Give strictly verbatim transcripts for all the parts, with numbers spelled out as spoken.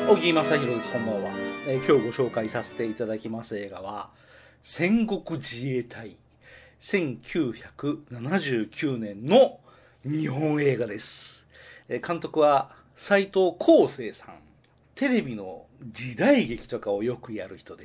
小木正弘です。こんばんは、えー、今日ご紹介させていただきます映画は戦国自衛隊、せんきゅうひゃくななじゅうきゅうねんの日本映画です。えー、監督は斉藤康生さん。テレビの時代劇とかをよくやる人です。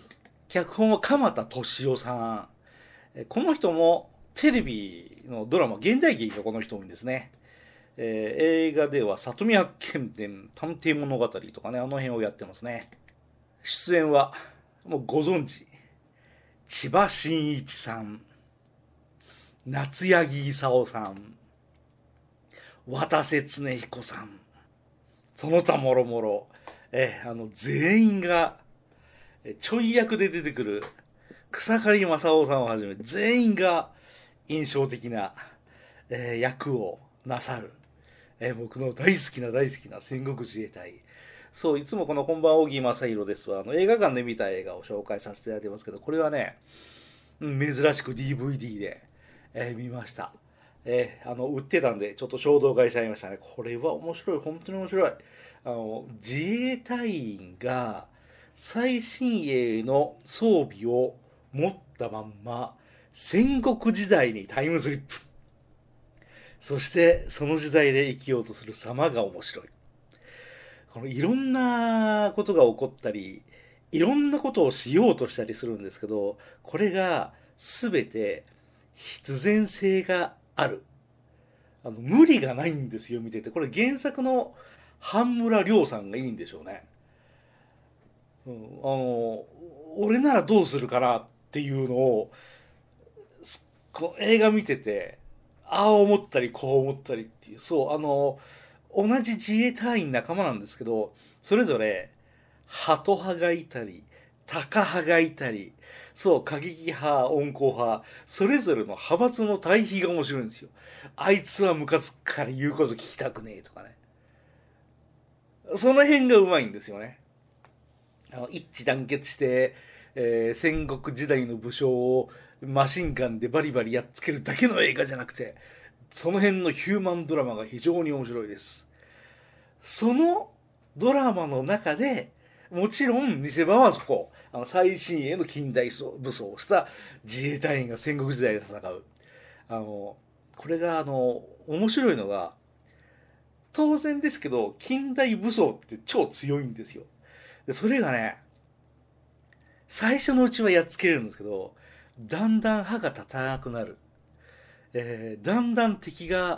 脚本は鎌田俊夫さん。えー、この人もテレビのドラマ、現代劇がこの人多いんですね。えー、映画では里見八犬伝、探偵物語とかね、あの辺をやってますね。出演はもうご存知、千葉真一さん、夏柳功さん、渡瀬恒彦さん、その他もろもろ、えー、あの全員がちょい役で出てくる草刈正雄さんをはじめ全員が印象的な、えー、役をなさる。えー、僕の大好きな大好きな戦国自衛隊。そう、いつもこのこんばんは小木正弘ですわ。あの映画館で見た映画を紹介させていただいてますけど、これはね、珍しく ディーブイディー で、えー、見ました。えー、あの売ってたんでちょっと衝動買いしちゃいましたね。これは面白い、本当に面白い。あの自衛隊員が最新鋭の装備を持ったまんま戦国時代にタイムスリップ。そしてその時代で生きようとする様が面白い。このいろんなことが起こったり、いろんなことをしようとしたりするんですけど、これが全て必然性がある。あの無理がないんですよ、見てて。これ原作の半村亮さんがいいんでしょうね。うん、あの俺ならどうするかなっていうのをこの映画見てて、ああ思ったりこう思ったりっていう、そうあの同じ自衛隊員仲間なんですけど、それぞれハト派がいたりタカ派がいたり、そう過激派温厚派、それぞれの派閥の対比が面白いんですよ。あいつはムカつくから言うこと聞きたくねえとかね、その辺がうまいんですよね。あの一致団結して、えー戦国時代の武将をマシンガンでバリバリやっつけるだけの映画じゃなくて、その辺のヒューマンドラマが非常に面白いです。そのドラマの中でもちろん見せ場はそこ、あの最新鋭の近代武装をした自衛隊員が戦国時代で戦う。あのこれがあの面白いのが、当然ですけど近代武装って超強いんですよ。でそれがね、最初のうちはやっつけれるんですけど、だんだん歯が立たなくなる。えー、だんだん敵が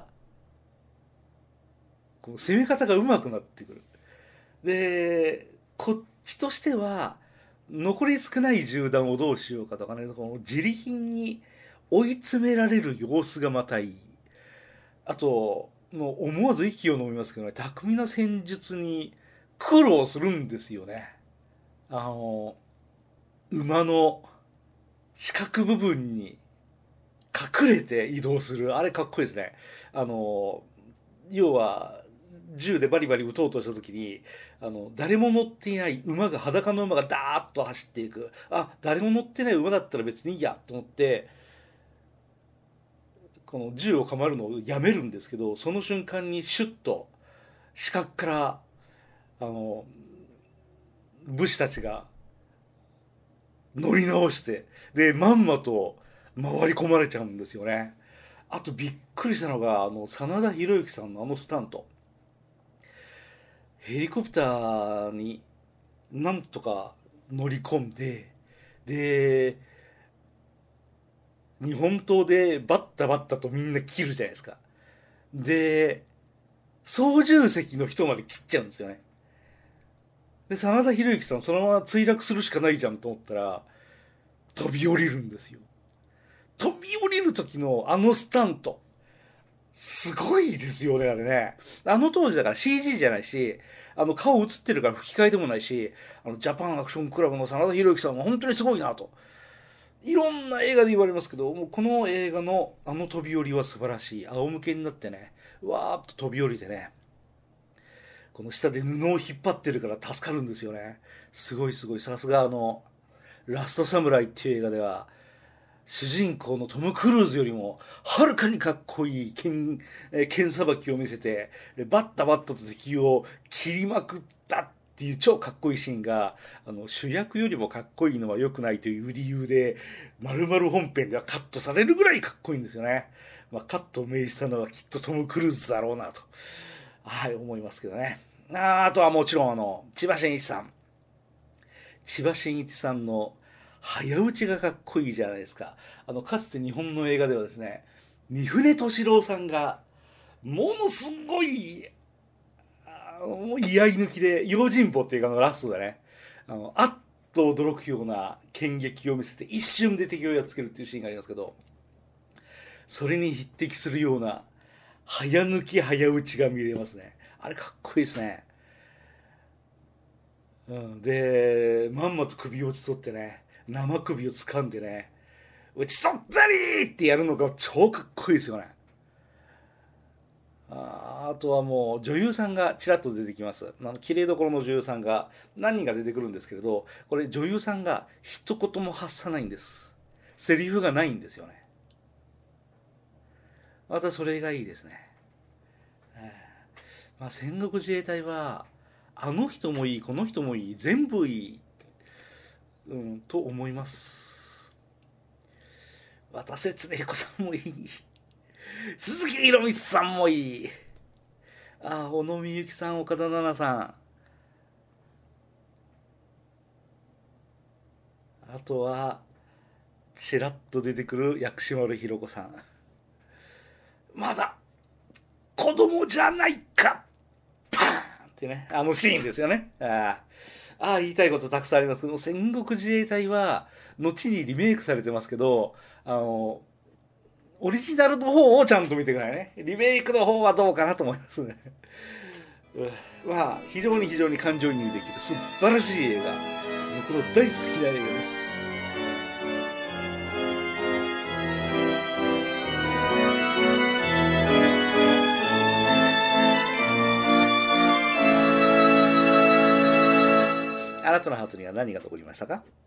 この攻め方が上手くなってくる。でこっちとしては残り少ない銃弾をどうしようかとかね、この自利品に追い詰められる様子がまたいい。あともう思わず息を飲みますけどね、巧みな戦術に苦労するんですよね。あの馬の四角部分に隠れて移動する、あれかっこいいですね。あの要は銃でバリバリ撃とうとした時に、あの誰も乗っていない馬が、裸の馬がダーッと走っていく。あ、誰も乗ってない馬だったら別にいいやと思ってこの銃を構えるのをやめるんですけど、その瞬間にシュッと死角からあの武士たちが乗り直して、でまんまと回り込まれちゃうんですよね。あとびっくりしたのが、あの真田広之さんのあのスタント、ヘリコプターになんとか乗り込んで、で日本刀でバッタバッタとみんな切るじゃないですか。で操縦席の人まで切っちゃうんですよね。で真田広之さんそのまま墜落するしかないじゃんと思ったら飛び降りるんですよ。飛び降りる時のあのスタントすごいですよね、あれね。あの当時だから シージー じゃないし、あの顔映ってるから吹き替えでもないし、あのジャパンアクションクラブの真田広之さんは本当にすごいなと、いろんな映画で言われますけど、もうこの映画のあの飛び降りは素晴らしい。仰向けになってね、わーっと飛び降りてね、この下で布を引っ張ってるから助かるんですよね。すごいすごい。さすがあのラストサムライっていう映画では主人公のトム・クルーズよりもはるかにかっこいい剣、剣さばきを見せて、バッタバッタと敵を切りまくったっっていう超かっこいいシーンが、あの主役よりもかっこいいのは良くないという理由で丸々本編ではカットされるぐらいかっこいいんですよね。まあ、カットを命じたのはきっとトム・クルーズだろうなと、はい、思いますけどね。あ, あとはもちろんあの千葉真一さん千葉真一さんの早打ちがかっこいいじゃないですか。あのかつて日本の映画ではですね、三船敏郎さんがものすごいもう居合抜きで、用心棒っていう映画のラストでね、あのあっと驚くような剣撃を見せて一瞬で敵をやっつけるっていうシーンがありますけど、それに匹敵するような早抜き早打ちが見れますね。あれかっこいいですね。うん、でまんまと首を打ち取ってね、生首を掴んでね、打ち取ったりってやるのが超かっこいいですよね。あ, あとはもう女優さんがちらっと出てきます。あの綺麗どころの女優さんが何人か出てくるんですけれど、これ女優さんが一言も発さないんです。セリフがないんですよね。またそれがいいですね。まあ、戦国自衛隊はあの人もいいこの人もいい全部いい、うん、と思います。渡瀬恒彦さんもいい、鈴木宏光さんもいい、あ小野みゆきさん、岡田奈々さん、あとはちらっと出てくる薬師丸ひろ子さん、まだ子供じゃないかパーンってね、あのシーンですよね。ああ言いたいことたくさんありますけど、戦国自衛隊は後にリメイクされてますけど、あのオリジナルの方をちゃんと見てくださいね。リメイクの方はどうかなと思いますね。まあ非常に非常に感情移入できる素晴らしい映画、僕の大好きな映画です。あなたのハートには何が残りましたか？